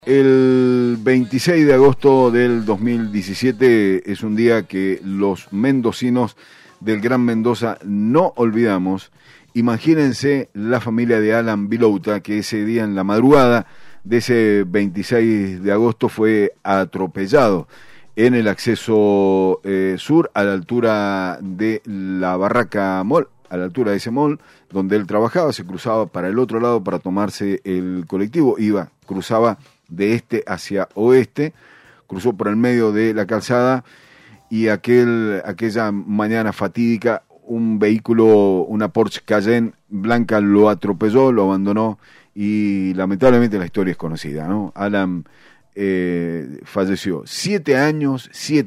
El 26 de agosto del 2017 es un día que los mendocinos del Gran Mendoza no olvidamos. Imagínense la familia de Alan Vilouta, que ese día en la madrugada de ese 26 de agosto fue atropellado en el acceso sur a la altura de la Barraca Mall, a la altura de ese mall donde él trabajaba. Se cruzaba para el otro lado para tomarse el colectivo, cruzaba de este hacia oeste, cruzó por el medio de la calzada y aquella mañana fatídica un vehículo, una Porsche Cayenne blanca, lo atropelló, lo abandonó y lamentablemente la historia es conocida, ¿no? Alan falleció. 7 años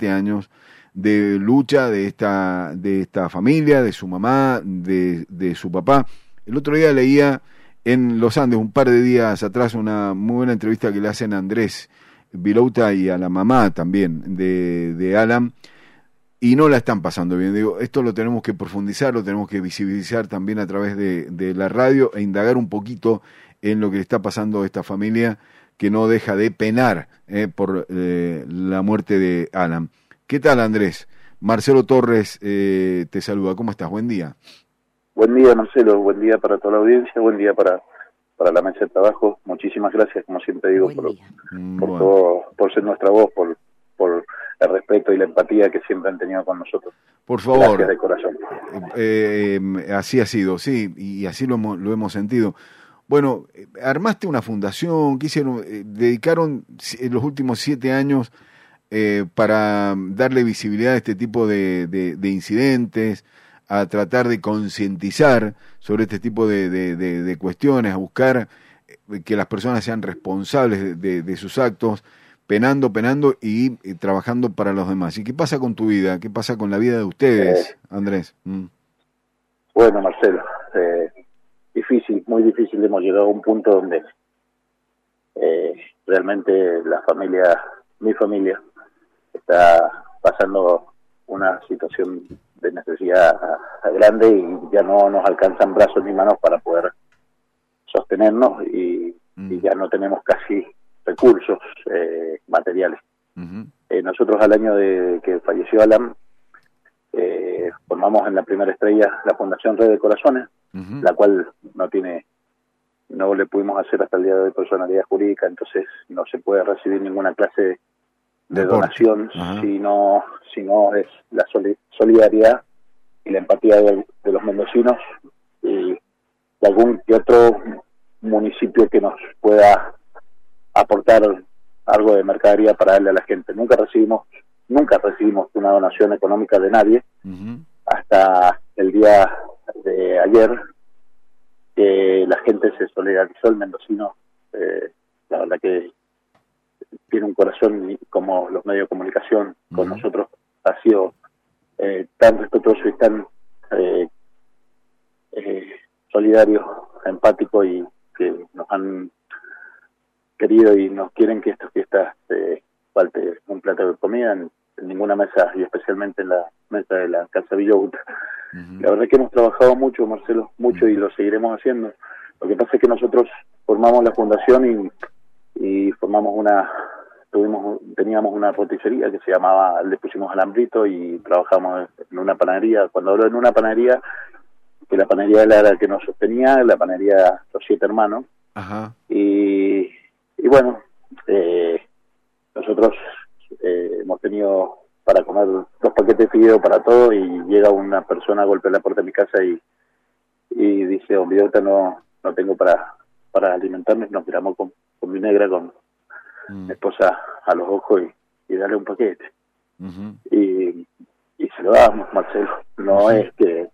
de lucha de esta familia, de su mamá, de su papá. El otro día leía en Los Andes, un par de días atrás, una muy buena entrevista que le hacen a Andrés Vilouta y a la mamá también de Alan, y no la están pasando bien. Digo, esto lo tenemos que profundizar, lo tenemos que visibilizar también a través de la radio e indagar un poquito en lo que le está pasando a esta familia que no deja de penar por la muerte de Alan. ¿Qué tal, Andrés? Marcelo Torres te saluda. ¿Cómo estás? Buen día. Buen día, Marcelo, buen día para toda la audiencia, buen día para la mesa de trabajo. Muchísimas gracias, como siempre digo, por ser nuestra voz, por el respeto y la empatía que siempre han tenido con nosotros. Por favor. Gracias de corazón. Así ha sido, sí, y así lo hemos sentido. Bueno, armaste una fundación, dedicaron los últimos 7 años para darle visibilidad a este tipo de incidentes, a tratar de concientizar sobre este tipo de cuestiones, a buscar que las personas sean responsables de sus actos, penando y trabajando para los demás. ¿Y qué pasa con tu vida? ¿Qué pasa con la vida de ustedes, Andrés? Bueno, Marcelo, difícil, muy difícil. Hemos llegado a un punto donde realmente mi familia, está pasando una situación de necesidad grande y ya no nos alcanzan brazos ni manos para poder sostenernos y ya no tenemos casi recursos materiales. Nosotros al año de que falleció Alan formamos en la primera estrella la Fundación Red de Corazones, la cual no le pudimos hacer hasta el día de hoy personalidad jurídica, entonces no se puede recibir ninguna clase de donación si no es la solidaridad y la empatía de los mendocinos y de algún que otro municipio que nos pueda aportar algo de mercadería para darle a la gente. Nunca recibimos una donación económica de nadie hasta el día de ayer, que la gente se solidarizó. El mendocino, la verdad que tiene un corazón, como los medios de comunicación con nosotros, ha sido tan respetuoso y tan solidario, empático, y que nos han querido y nos quieren que esta fiesta falte un plato de comida en ninguna mesa, y especialmente en la mesa de la Casa Vilouta. La verdad que hemos trabajado mucho, Marcelo, mucho, y lo seguiremos haciendo. Lo que pasa es que nosotros formamos la fundación y teníamos una roticería que se llamaba, le pusimos Alambrito, y trabajamos en una panadería. Cuando hablo en una panadería, que la panadería era la que nos sostenía, la panadería Los 7 Hermanos. Y bueno, nosotros hemos tenido para comer 2 paquetes de fideo para todo, y llega una persona, golpea la puerta de mi casa y dice: "Don Vilouta, no tengo para alimentarme". Nos miramos con mi negra, con mi esposa, a los ojos y darle un paquete. Y se lo damos, Marcelo. No es que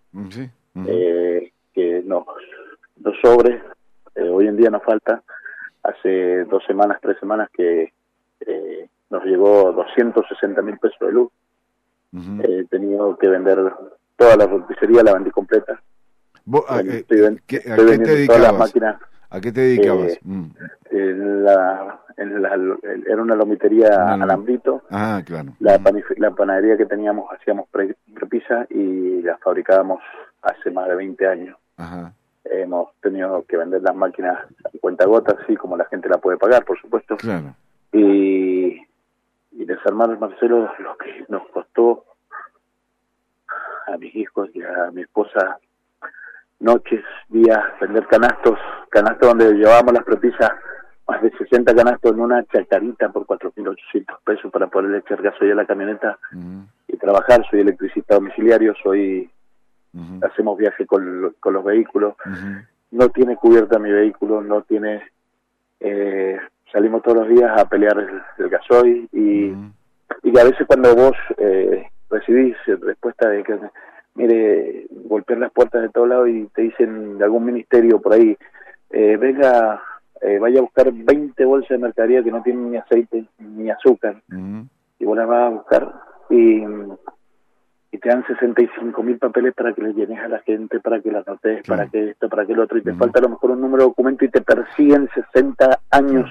nos sobre. Hoy en día nos falta. Hace 2 semanas, 3 semanas que nos llegó 260.000 pesos de luz. He tenido que vender toda la roticería, la vendí completa. ¿A qué te dedicabas? Todas las máquinas. ¿A qué te dedicabas? Era una lomitería Alambrito. Claro. La panadería que teníamos, hacíamos prepisa y la fabricábamos hace más de 20 años. hemos tenido que vender las máquinas a cuentagotas, así como la gente la puede pagar, por supuesto. Claro. Y desarmar, Marcelo, lo que nos costó a mis hijos y a mi esposa noches, días, vender canastos donde llevábamos las propillas, más de 60 canastos en una chacarita por 4.800 pesos para poder echar gasoil a la camioneta y trabajar. Soy electricista domiciliario, hacemos viaje con los vehículos, no tiene cubierta mi vehículo, no tiene, salimos todos los días a pelear el gasoil y a veces cuando vos recibís respuesta de que, mire, golpear las puertas de todos lados y te dicen de algún ministerio por ahí, venga, vaya a buscar 20 bolsas de mercadería que no tienen ni aceite ni azúcar, y vos las vas a buscar y te dan 65.000 papeles para que les llenes a la gente, para que las notes, para que esto, para que lo otro, y te falta a lo mejor un número de documento y te persiguen 60 años.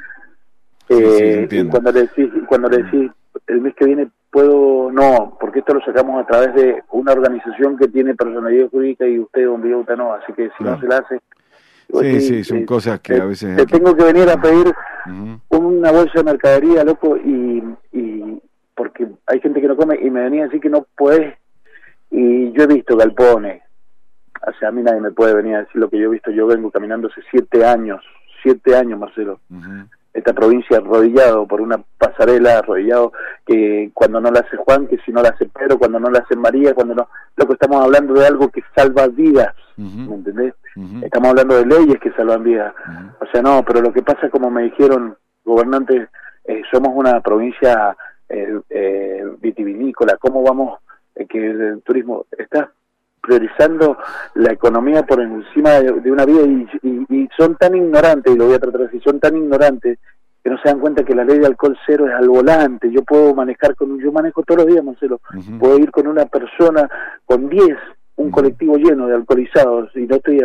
Y cuando le decís el mes que viene puedo, no, porque esto lo sacamos a través de una organización que tiene personalidad jurídica y usted, don Villauta, no, así que si no se la hace... son cosas que a veces... Te tengo que venir a pedir una bolsa de mercadería, loco, y porque hay gente que no come y me venía a decir que no podés, y yo he visto galpones, o sea, a mí nadie me puede venir a decir lo que yo he visto. Yo vengo caminando hace 7 años, Marcelo, esta provincia arrodillado por una pasarela, arrodillado, que cuando no la hace Juan, que si no la hace Pedro, cuando no la hace María, cuando no... Lo que estamos hablando de algo que salva vidas, ¿me entendés? Estamos hablando de leyes que salvan vidas. O sea, no, pero lo que pasa, como me dijeron gobernantes, somos una provincia vitivinícola. ¿Cómo vamos? Que el turismo está priorizando la economía por encima de una vida, y son tan ignorantes, y lo voy a tratar así, son tan ignorantes que no se dan cuenta que la ley de alcohol cero es al volante. Yo puedo manejar yo manejo todos los días, Marcelo, puedo ir con una persona, con 10, un colectivo lleno de alcoholizados, y no estoy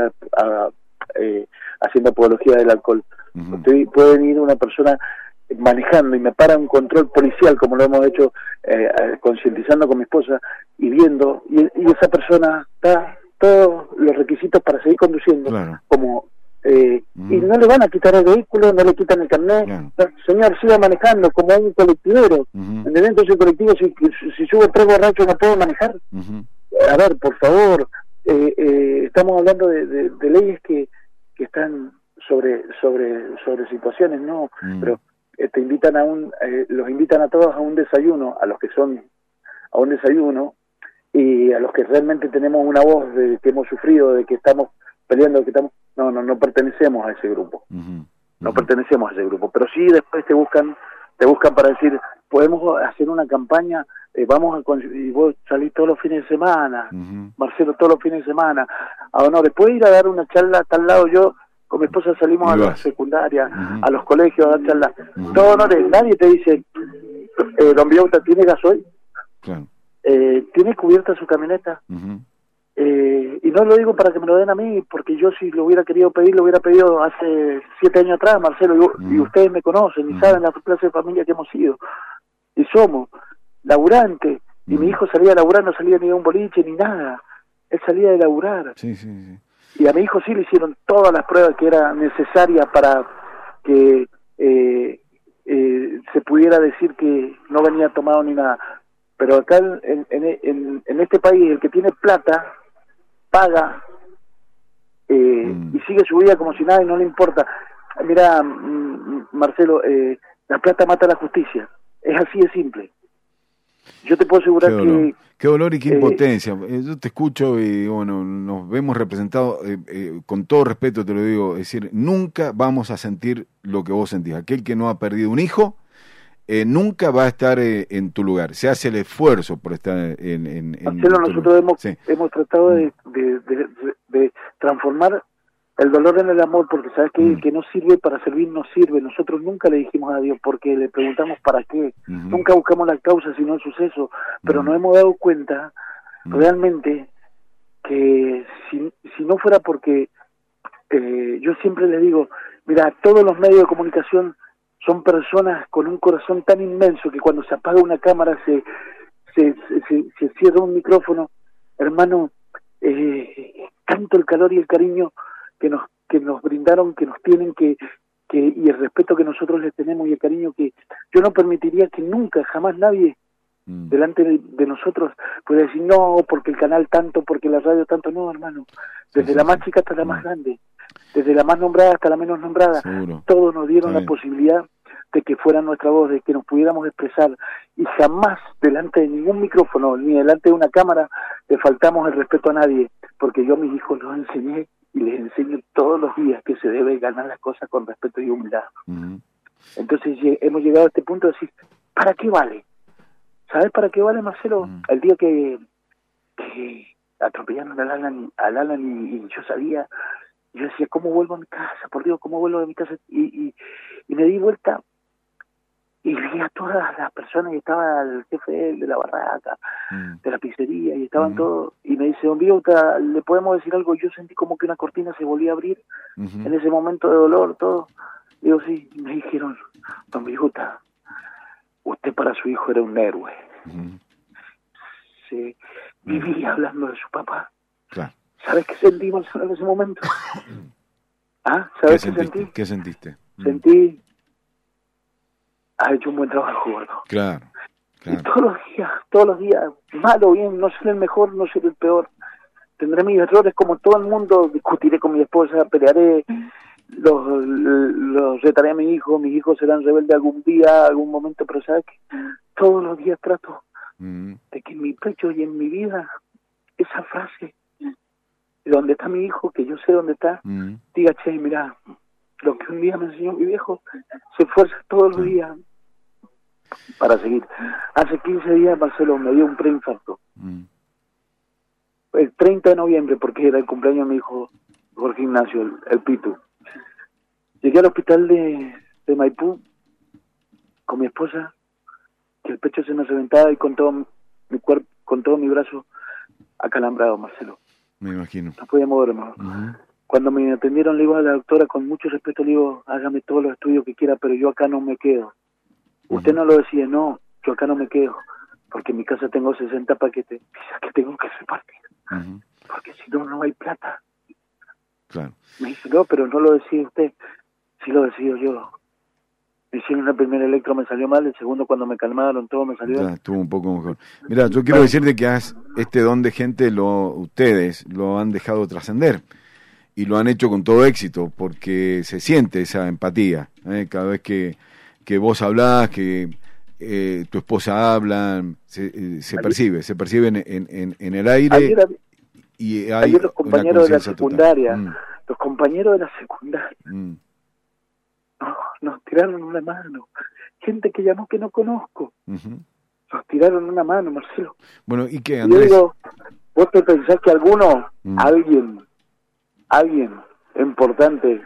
haciendo apología del alcohol. Puede venir una persona manejando y me para un control policial, como lo hemos hecho, concientizando con mi esposa y viendo, y esa persona está todos los requisitos para seguir conduciendo, como y no le van a quitar el vehículo, no le quitan el carnet, no, señor, siga manejando como un colectivero, ¿entendés? Entonces el colectivo, si sube 3 borrachos no puede manejar. A ver, por favor, estamos hablando de leyes que están sobre situaciones, ¿no? Pero te invitan los invitan a todos a un desayuno, a los que son a un desayuno, y a los que realmente tenemos una voz de que hemos sufrido, de que estamos peleando, de que estamos, no pertenecemos a ese grupo, no pertenecemos a ese grupo, pero sí después te buscan para decir, podemos hacer una campaña, vamos a y vos salís todos los fines de semana, Marcelo, todos los fines de semana, después ir a dar una charla a tal lado. Yo con mi esposa salimos a la secundaria, a los colegios a dar charlas. Nadie te dice, don Villauta, ¿tiene gasoil? ¿Tiene cubierta su camioneta? Y no lo digo para que me lo den a mí, porque yo si lo hubiera querido pedir, lo hubiera pedido hace 7 años atrás, Marcelo, y ustedes me conocen y saben la clase de familia que hemos sido. Y somos laburantes, y mi hijo salía a laburar, no salía ni de un boliche ni nada, él salía de laburar. Y a mi hijo sí le hicieron todas las pruebas que era necesaria para que se pudiera decir que no venía tomado ni nada. Pero acá en este país, el que tiene plata paga y sigue su vida como si nada y no le importa. Mira, Marcelo, la plata mata la justicia. Es así de simple. Yo te puedo asegurar que... Qué dolor y qué impotencia. Yo te escucho y bueno, nos vemos representados, con todo respeto te lo digo, es decir, nunca vamos a sentir lo que vos sentís. Aquel que no ha perdido un hijo, nunca va a estar en tu lugar. Se hace el esfuerzo por estar en Marcelo, nosotros hemos tratado de transformar el dolor en el amor, porque sabes que el que no sirve para servir no sirve. Nosotros nunca le dijimos a Dios porque le preguntamos para qué. Nunca buscamos la causa sino el suceso, pero nos hemos dado cuenta realmente que si no fuera porque yo siempre les digo, mira, todos los medios de comunicación son personas con un corazón tan inmenso que cuando se apaga una cámara se cierra un micrófono, hermano, tanto el calor y el cariño que nos brindaron, que nos tienen, y el respeto que nosotros les tenemos y el cariño que yo no permitiría que nunca, jamás nadie delante de nosotros pueda decir no, porque el canal tanto, porque la radio tanto. No, hermano, desde la más chica hasta la más grande, desde la más nombrada hasta la menos nombrada, seguro. Todos nos dieron la posibilidad de que fuera nuestra voz, de que nos pudiéramos expresar, y jamás delante de ningún micrófono ni delante de una cámara le faltamos el respeto a nadie, porque yo a mis hijos los enseñé y les enseño todos los días que se debe ganar las cosas con respeto y humildad. Entonces hemos llegado a este punto de decir, ¿para qué vale? ¿Sabes para qué vale, Marcelo? El día que atropellaron al Alan y yo sabía, yo decía, ¿cómo vuelvo a mi casa? Por Dios, ¿cómo vuelvo a mi casa? Y me di vuelta y vi a todas las personas, y estaba el jefe de la barraca, de la pizzería, y estaban todos, y me dice, don Biuta, ¿le podemos decir algo? Yo sentí como que una cortina se volvía a abrir en ese momento de dolor, todo. Digo, sí, y me dijeron, don Biuta, usted para su hijo era un héroe. Se vivía hablando de su papá. Claro. ¿Sabes qué sentí, Marcelo, en ese momento? ¿Sabes qué sentí? ¿Qué sentiste? Sentí, ha hecho un buen trabajo, gordo. Claro. Y todos los días, mal o bien, no seré el mejor, no seré el peor. Tendré mis errores como todo el mundo, discutiré con mi esposa, pelearé, los retaré a mis hijos serán rebeldes algún día, algún momento, pero ¿sabes qué? Todos los días trato de que en mi pecho y en mi vida, esa frase, de dónde está mi hijo, que yo sé dónde está, diga, che, mira, lo que un día me enseñó mi viejo, se esfuerza todos los días para seguir. Hace 15 días, Marcelo, me dio un preinfarto. El 30 de noviembre, porque era el cumpleaños de mi hijo Jorge Ignacio, el Pitu. Llegué al hospital de Maipú con mi esposa, que el pecho se me reventaba y con todo mi cuerpo, con todo mi brazo acalambrado, Marcelo. Me imagino. No podía moverme. Cuando me atendieron, le digo a la doctora, con mucho respeto, le digo, hágame todos los estudios que quiera, pero yo acá no me quedo. Usted no lo decide, no, yo acá no me quedo, porque en mi casa tengo 60 paquetes que tengo que repartir, porque si no, no hay plata. Claro. Me dice, no, pero no lo decide usted, sí lo decido yo. Me hicieron el primer electro, me salió mal, el segundo cuando me calmaron, todo me salió. Ya, estuvo un poco mejor. Mira, yo quiero decirte que este don de gente, ustedes lo han dejado trascender. Y lo han hecho con todo éxito, porque se siente esa empatía. Cada vez que vos hablás, que tu esposa habla, se percibe en el aire. Ayer los compañeros de la secundaria, los compañeros de la secundaria, nos tiraron una mano. Gente que llamó que no conozco. Nos tiraron una mano, Marcelo. Bueno, ¿y qué, Andrés? Yo digo, ¿vos te pensás que alguien importante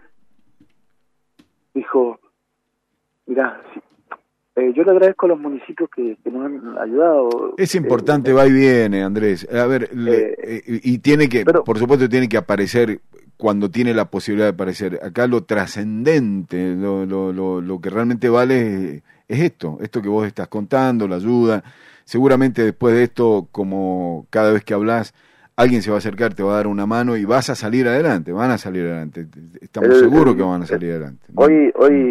dijo, mirá, yo le agradezco a los municipios que nos han ayudado? Es importante, va y viene, Andrés. A ver, y tiene que, por supuesto, tiene que aparecer cuando tiene la posibilidad de aparecer. Acá lo trascendente, lo que realmente vale es esto que vos estás contando, la ayuda. Seguramente después de esto, como cada vez que hablas, alguien se va a acercar, te va a dar una mano y vas a salir adelante, van a salir adelante. Estamos seguros que van a salir adelante. Hoy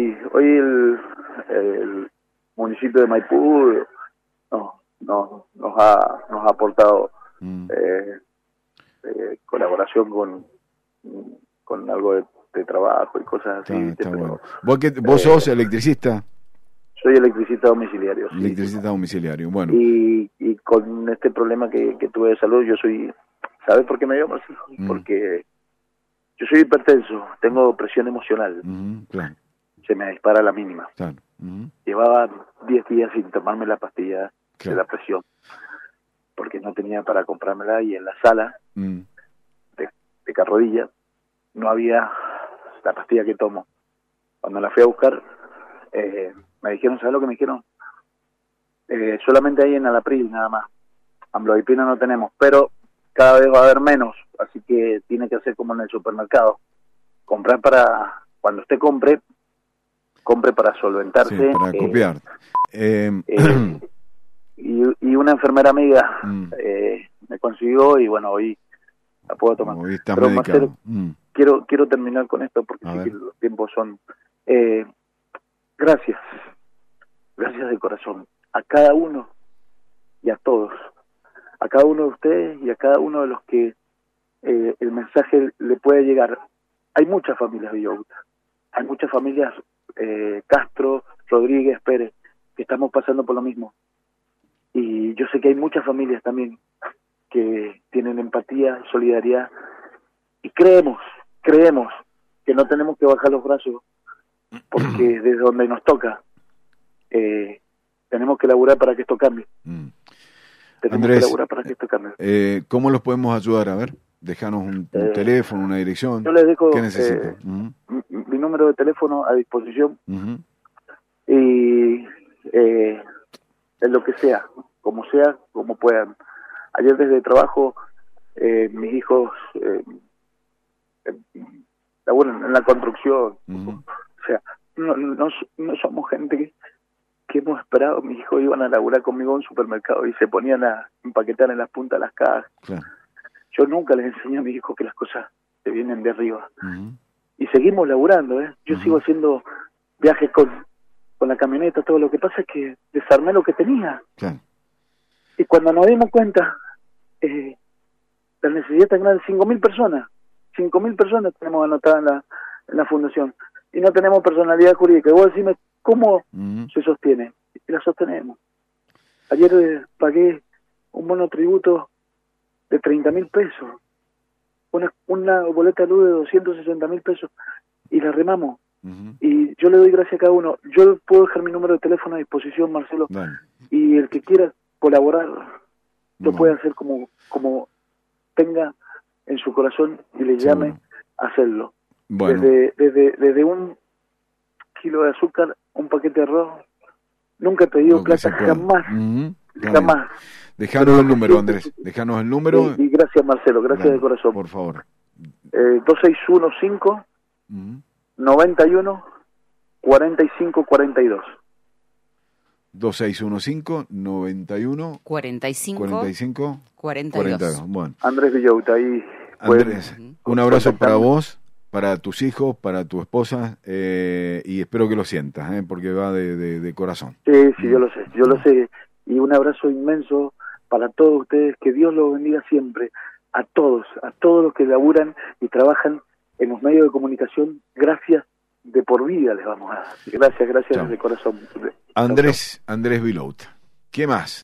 el municipio de Maipú nos ha aportado colaboración con algo de trabajo y cosas así. Está bueno. ¿Vos sos electricista? Soy electricista domiciliario. Sí. Electricista domiciliario, bueno. Y con este problema que tuve de salud, yo soy... ¿Sabes por qué me dio, Marcelo? Porque yo soy hipertenso, tengo presión emocional. Claro. Se me dispara a la mínima. Claro. Llevaba 10 días sin tomarme la pastilla de la presión, porque no tenía para comprármela, y en la sala de Carrodilla no había la pastilla que tomo. Cuando la fui a buscar, me dijeron, ¿sabes lo que me dijeron? Solamente hay en Alapril, nada más. Amlodipina no tenemos, pero cada vez va a haber menos, así que tiene que hacer como en el supermercado. Comprar para, cuando usted compre para solventarse. Sí, para copiar. Y una enfermera amiga me consiguió, y bueno, hoy la puedo tomar. Hoy estás pero medicado. Marcelo, quiero terminar con esto porque A sé ver. que los tiempos son... gracias de corazón a cada uno y a todos, a cada uno de ustedes y a cada uno de los que el mensaje le puede llegar. Hay muchas familias Villauta, hay muchas familias Castro, Rodríguez, Pérez, que estamos pasando por lo mismo. Y yo sé que hay muchas familias también que tienen empatía, solidaridad, y creemos que no tenemos que bajar los brazos, porque desde donde nos toca, tenemos que laburar para que esto cambie. Tenemos Andrés, que laburar para que esto cambie. ¿cómo los podemos ayudar? A ver, déjanos un teléfono, una dirección. Yo les dejo ¿Qué necesitan? mi número de teléfono a disposición, y en lo que sea, como puedan. Ayer desde el trabajo, mis hijos laburan en la construcción. O sea, no somos gente que hemos esperado. Mis hijos iban a laburar conmigo en un supermercado y se ponían a empaquetar en las puntas de las cajas. Claro. Yo nunca les enseñé a mis hijos que las cosas te vienen de arriba. Y seguimos laburando, Yo sigo haciendo viajes con la camioneta, todo. Lo que pasa es que desarmé lo que tenía. Claro. Y cuando nos dimos cuenta, la necesidad tan grande, 5.000 personas. 5.000 personas tenemos anotadas en la fundación. Y no tenemos personalidad jurídica. Y vos decime, ¿cómo se sostiene? Y la sostenemos. Ayer pagué un monotributo de 30.000 pesos. Una boleta de luz de 260.000 pesos. Y la remamos. Y yo le doy gracias a cada uno. Yo puedo dejar mi número de teléfono a disposición, Marcelo. Bueno. Y el que quiera colaborar lo puede hacer como tenga en su corazón y le llame a hacerlo. Bueno. Desde un kilo de azúcar, un paquete de arroz. Nunca he pedido plata, jamás. Jamás. Dejanos el número, Andrés. Dejanos el número. Y gracias, Marcelo. Gracias de corazón. Por favor. 2615 91 45 42. 2615 91 45 42. Bueno. Andrés Villauta, ahí. Andrés, un abrazo para vos, para tus hijos, para tu esposa, y espero que lo sientas, porque va de corazón. Sí, yo lo sé. Y un abrazo inmenso para todos ustedes, que Dios los bendiga siempre, a todos los que laburan y trabajan en los medios de comunicación. Gracias de por vida les vamos a dar. Gracias Chao. de corazón. Andrés Villauta. ¿Qué más?